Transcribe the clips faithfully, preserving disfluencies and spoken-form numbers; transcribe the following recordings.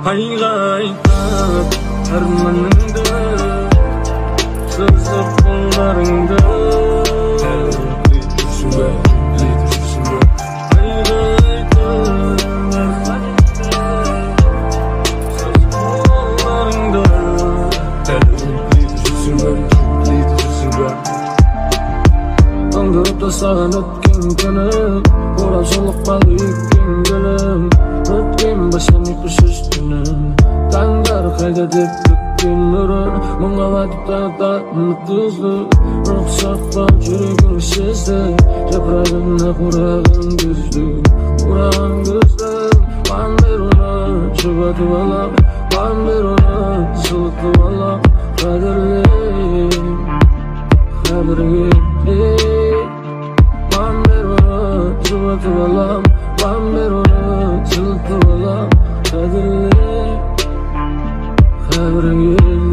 айга айтып арманыңды, сызып қолдарыңды. Түсінбе, түсінбе, айга айтып арманыңды, сызып қолдарыңды. Түсінбе, түсінбе, таңдырып тастаған өткен күнім, орап жолықпады еккен гүлім. Өткен басқан ұйқысыз түнім, таңдар қайда деп өткен нұрын. Мұңға батып таңататын тұзды, рұқсат бар жүрегің сезді. Жапырағына қураған күзді, қураған күзді. Маған бер оны жұбатып алам, маған бер оны жылытып алам. Қадірле, қадірге маған бер оны жұбатып алам, маған бер оны жылытып алам. Қадірле, қадірге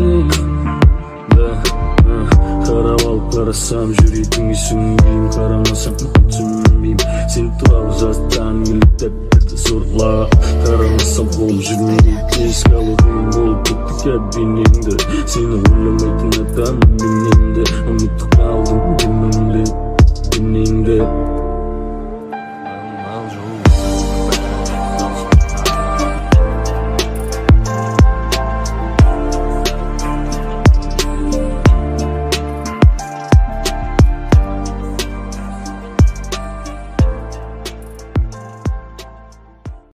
қарап алып қарасам жүрегіңе сүнбеймін, қарамасам түсінбеймін. Сен туралы жастан келіп тәппірді зорлаға, қарамасам қолым жүрмейді. Еске алу қиын болып кетті кәбинеңді, сені ойламайтын адам мен енді. Ұмытып қалдым денімде, денеңде.